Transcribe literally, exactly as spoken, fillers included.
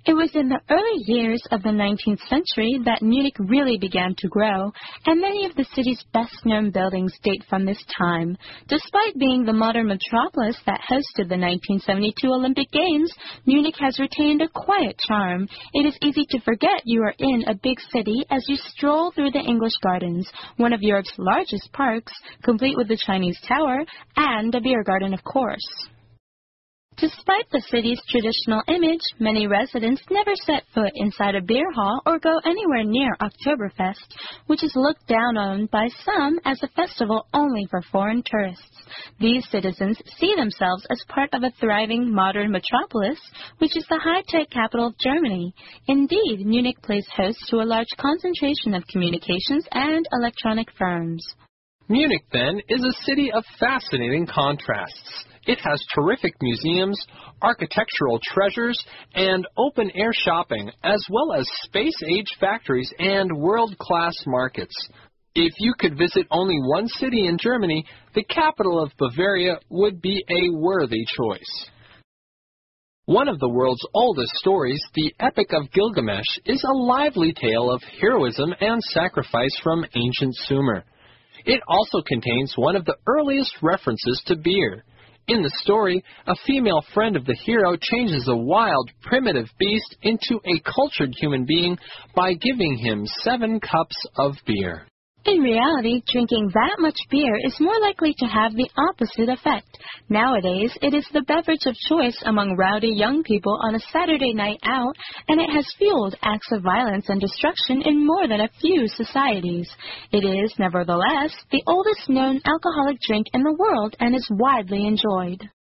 It was in the early years of the nineteenth century that Munich really began to grow, and many of the city's best-known buildings date from this time. Despite being the modern metropolis that hosted the nineteen seventy-two Olympic Games, Munich has retained a quiet charm. It is easy to forget you are in a big city as you stroll through the English Gardens, one of Europe's largest parks, complete with the Chinese Tower and a beer garden, of course. Despite the city's traditional image, many residents never set foot inside a beer hall or go anywhere near Oktoberfest, which is looked down on by some as a festival only for foreign tourists. These citizens see themselves as part of a thriving modern metropolis, which is the high-tech capital of Germany. Indeed, Munich plays host to a large concentration of communications and electronic firms. Munich, then, is a city of fascinating contrasts. It has terrific museums, architectural treasures, and open-air shopping, as well as space-age factories and world-class markets. If you could visit only one city in Germany, the capital of Bavaria would be a worthy choice. One of the world's oldest stories, the Epic of Gilgamesh, is a lively tale of heroism and sacrifice from ancient Sumer. It also contains one of the earliest references to beer. In the story, a female friend of the hero changes a wild, primitive beast into a cultured human being by giving him seven cups of beer. In reality, drinking that much beer is more likely to have the opposite effect. Nowadays, it is the beverage of choice among rowdy young people on a Saturday night out, and it has fueled acts of violence and destruction in more than a few societies. It is, nevertheless, the oldest known alcoholic drink in the world and is widely enjoyed.